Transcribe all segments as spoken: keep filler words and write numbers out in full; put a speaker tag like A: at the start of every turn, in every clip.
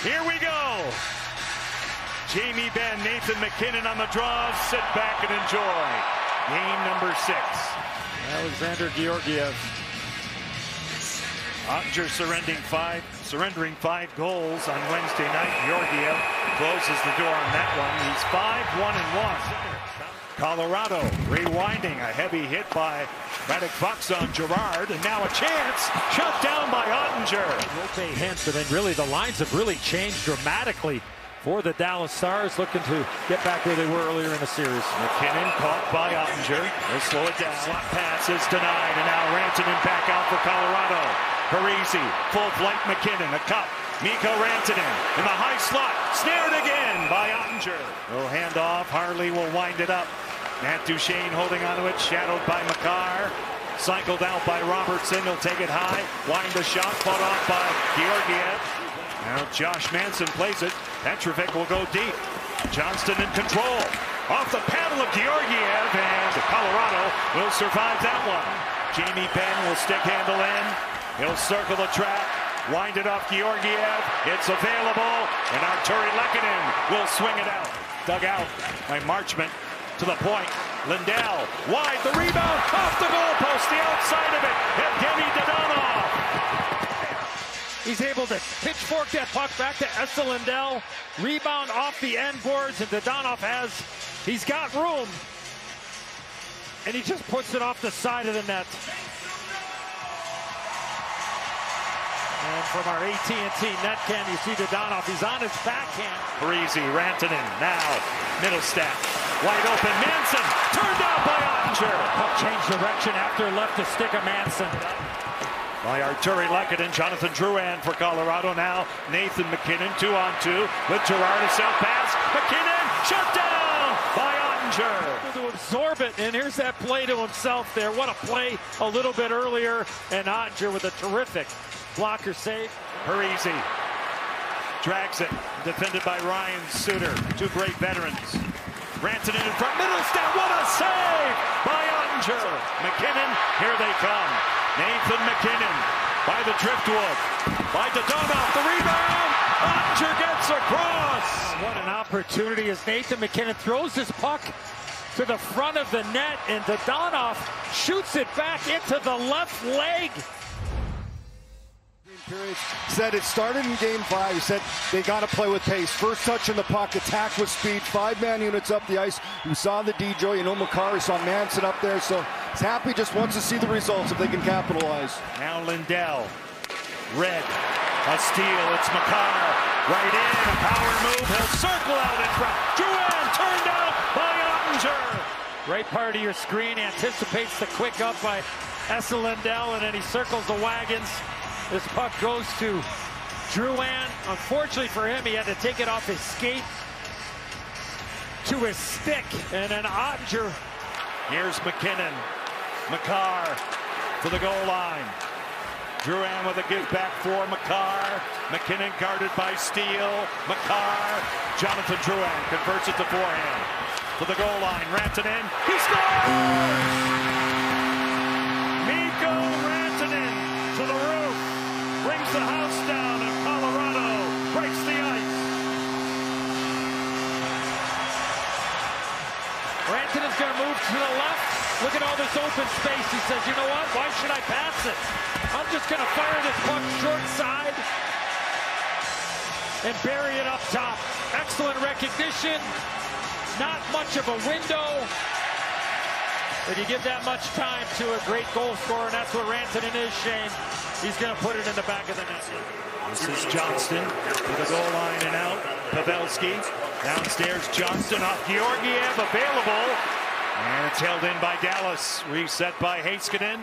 A: Here we go. Jamie Benn, Nathan MacKinnon on the draw. Sit back and enjoy. Game number six.
B: Alexander Georgiev.
A: Oettinger surrendering five, surrendering five goals on Wednesday night. Georgiev closes the door on that one. He's five, one, and one. Colorado rewinding, a heavy hit by Radek Bucks on Gerard, and now a chance, shut down by Oettinger.
B: Rote Hansen, and really the lines have really changed dramatically for the Dallas Stars, looking to get back where they were earlier in the series.
A: MacKinnon caught by Oettinger. They'll slow it down. Slot pass is denied, and now Rantanen back out for Colorado. Parisi, full flight MacKinnon, a cup. Mikko Rantanen in the high slot, snared again by Oettinger. Little handoff, Harley will wind it up. Matt Duchene holding onto it, shadowed by Makar. Cycled out by Robertson, he'll take it high. Wind the shot, fought off by Georgiev. Now Josh Manson plays it. Petrovic will go deep. Johnston in control. Off the paddle of Georgiev, and Colorado will survive that one. Jamie Benn will stick handle in. He'll circle the trap. Wind it off Georgiev. It's available, and Artturi Lehkonen will swing it out. Dug out by Marchment to the point. Lindell wide, the rebound off the goalpost, the outside of it. Evgeny Dadonov.
B: He's able to pitchfork that puck back to Esa Lindell. Rebound off the end boards, and Dadonov has, he's got room. And he just puts it off the side of the net. And from our A T and T net cam, you see Dadonov, he's on his backhand.
A: Parisi, Rantanen, now Middlestat. Wide open, Manson, turned down by Oettinger.
B: Puck changed direction after left to stick of Manson.
A: By Artturi Lehkonen, Jonathan Drouin for Colorado now. Nathan MacKinnon, two on two with Gerard, a south pass. MacKinnon shut down by Oettinger.
B: To absorb it, and here's that play to himself there. What a play a little bit earlier, and Oettinger with a terrific blocker save.
A: Parisi drags it, defended by Ryan Suter. Two great veterans. Rantanen in front, Middlestat, what a save by Oettinger. MacKinnon, here they come. Nathan MacKinnon by the driftwood, by Dadonov, the rebound. Oettinger gets across.
B: What an opportunity as Nathan MacKinnon throws his puck to the front of the net, and Dadonov shoots it back into the left leg.
C: Said it started in game five. He said they got to play with pace. First touch in the puck, attack with speed, five-man units up the ice. You saw the D J, you know Makar, you saw Manson up there, so he's happy, just wants to see the results if they can capitalize.
A: Now Lindell, red, a steal, it's Makar, right in, a power move, he'll circle out in front. Drouin turned out by Oettinger.
B: Right part of your screen anticipates the quick up by Esa Lindell, and then he circles the wagons. This puck goes to Drouin. Unfortunately for him, he had to take it off his skate to his stick. And then Oettinger.
A: Here's MacKinnon. Makar to the goal line. Drouin with a give back for Makar. MacKinnon guarded by Steele. Makar. Jonathan Drouin converts it to forehand. To the goal line. Rantanen. He scores! Mikko Rantanen to the roof. Brings the house down, and Colorado breaks the ice.
B: Rantanen's going to move to the left. Look at all this open space. He says, you know what? Why should I pass it? I'm just going to fire this puck short side and bury it up top. Excellent recognition. Not much of a window. But you give that much time to a great goal scorer, and that's what Rantanen is, Shane. He's going to put it in the back of the net.
A: This is Johnston to the goal line and out. Pavelski downstairs. Johnston off Georgiev, available. And it's held in by Dallas. Reset by Heiskanen.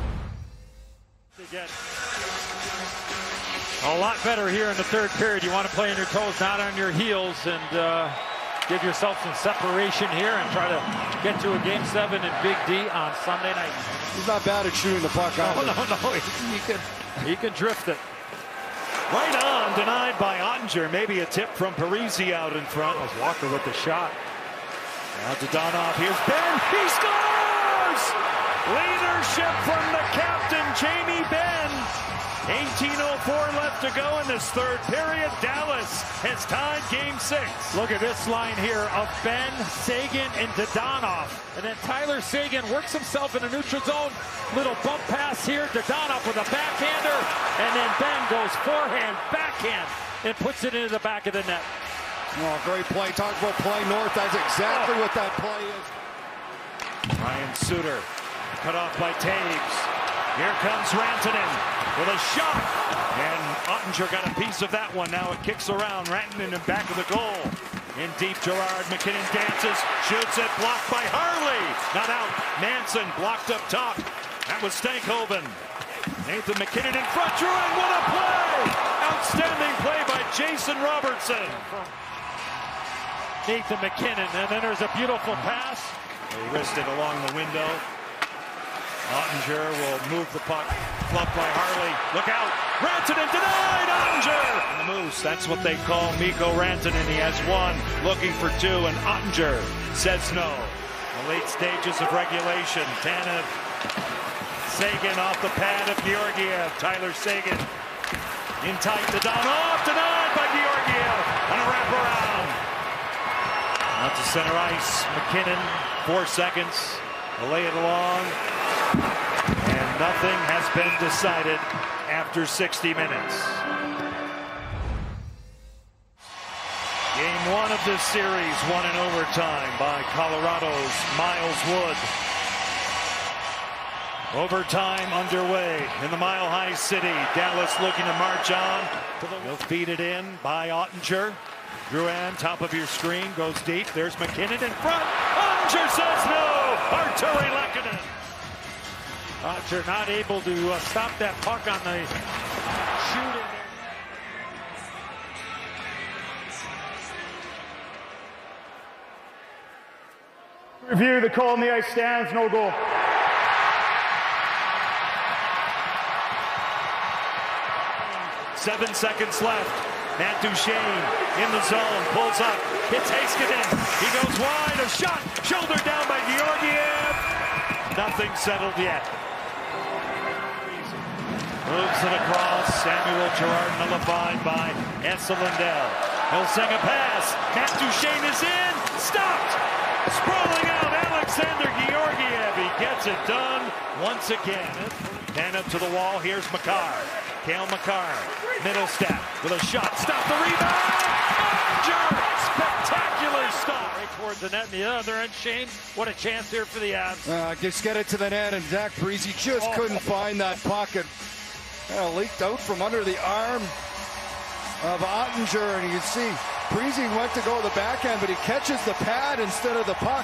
B: A lot better here in the third period. You want to play on your toes, not on your heels, and uh, give yourself some separation here and try to get to a game seven in Big D on Sunday night.
C: He's not bad at shooting the puck out.
B: No, no, no. He, he can, he can drift it.
A: Right on, denied by Oettinger. Maybe a tip from Parisi out in front.
B: That was Walker with the shot.
A: Now to Dadonov. Here's Benn. He scores! Leadership from the captain, Jamie Benn. eighteen oh four left to go in this third period. Dallas has tied game six.
B: Look at this line here of Ben, Seguin, and Dadonov. And then Tyler Seguin works himself in a neutral zone. Little bump pass here. Dadonov with a backhander. And then Ben goes forehand, backhand, and puts it into the back of the net.
C: Oh, great play. Talk about play north. That's exactly
B: oh.
C: what that play is.
A: Ryan Suter cut off by Taves. Here comes Rantanen with a shot. And Ottinger got a piece of that one. Now it kicks around. Rantanen in back of the goal. In deep, Gerard McKinnon dances. Shoots it. Blocked by Harley. Not out. Manson blocked up top. That was Stankhoven. Nathan McKinnon in front. Drouin, what a play! Outstanding play by Jason Robertson.
B: Nathan McKinnon. And then there's a beautiful pass.
A: They wrist it along the window. Ottinger will move the puck. Fluffed by Harley. Look out. Rantanen denied. Ottinger. And the Moose. That's what they call Mikko Rantanen. He has one. Looking for two. And Ottinger says no. The late stages of regulation. Tanev. Seguin off the pad of Georgiev. Tyler Seguin. In tight to Dadonov. Denied by Georgiev. On a wraparound. Out to center ice. McKinnon. Four seconds. Lay it along. And nothing has been decided after sixty minutes. Game one of this series won in overtime by Colorado's Miles Wood. Overtime underway in the Mile High City. Dallas looking to march on. They'll feed it in by Ottinger. Drouin, top of your screen, goes deep. There's McKinnon in front. Ottinger says no. Artturi Lehkonen.
B: Ottinger not able to uh, stop that puck on the shooting.
D: Review the call on the ice stands, no goal.
A: Seven seconds left. Matt Duchene in the zone, pulls up, hits Heiskanen. He goes wide, a shot, shouldered down by Georgiev. Nothing settled yet. Moves it across. Samuel Girard nullified by Esa Lindell. He'll sing a pass. Matt Duchene is in. Stopped. Sprawling out Alexander Georgiev. He gets it done once again. And up to the wall. Here's Makar. Cale Makar. Middle step with a shot. Stop the rebound. Ottinger. Spectacular stop.
B: Right toward the net. And the other end, Shane. What a chance here for the Avs.
C: Uh, just get it to the net, and Zach Parise just oh. couldn't find that pocket. Uh, leaked out from under the arm of Ottinger, and you can see Parise went to go to the backhand, but he catches the pad instead of the puck.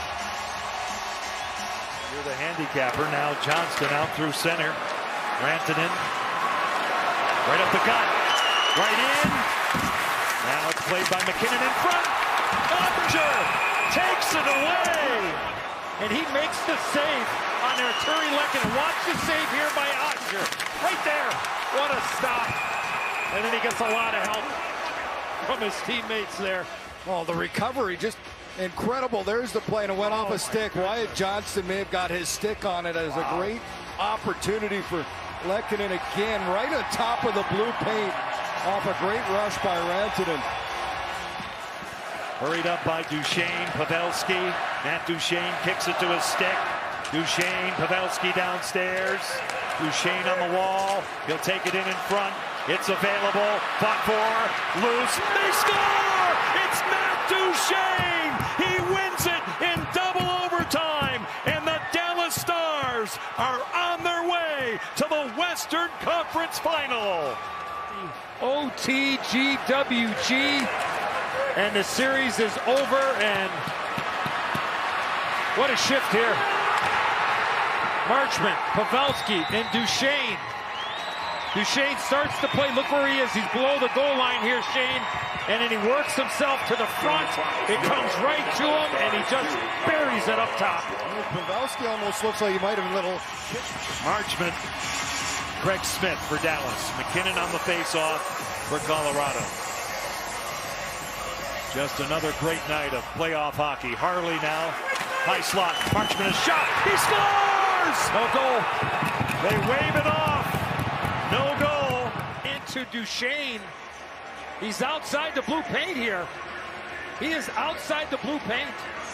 A: You're the handicapper now. Johnston out through center. Rantanen. Right up the gut. Right in. Now it's played by McKinnon in front. Ottinger takes it away.
B: And he makes the save on Artturi Lehkonen. Watch the save here by Ottinger. Right there. What a stop. And then he gets a lot of help from his teammates there.
C: Oh, the recovery just incredible. There's the play, and it went
B: oh
C: off a stick. God. Wyatt Johnston may have got his stick on it as wow. a great opportunity for Lehkonen again, right on top of the blue paint, off a great rush by Rantanen.
A: Hurried up by Duchene, Pavelski. Matt Duchene kicks it to his stick. Duchene, Pavelski downstairs. Duchene on the wall. He'll take it in in front. It's available. Fought for. Loose. They score! It's Matt Duchene! He wins it in double overtime. And the Dallas Stars are on their way to the Western Conference Final.
B: O T G W G. And the series is over, and what a shift here. Marchment, Pavelski, and Duchene. Duchene starts to play. Look where he is. He's below the goal line here, Shane. And then he works himself to the front. It comes right to him, and he just buries it up top.
C: Pavelski almost looks like he might have a little...
A: Marchment, Craig Smith for Dallas. McKinnon on the face-off for Colorado. Just another great night of playoff hockey. Harley now, high slot. Marchment a shot. He scores! No goal. They wave it off. No goal.
B: Duchesne. He's outside the blue paint here. He is outside the blue paint.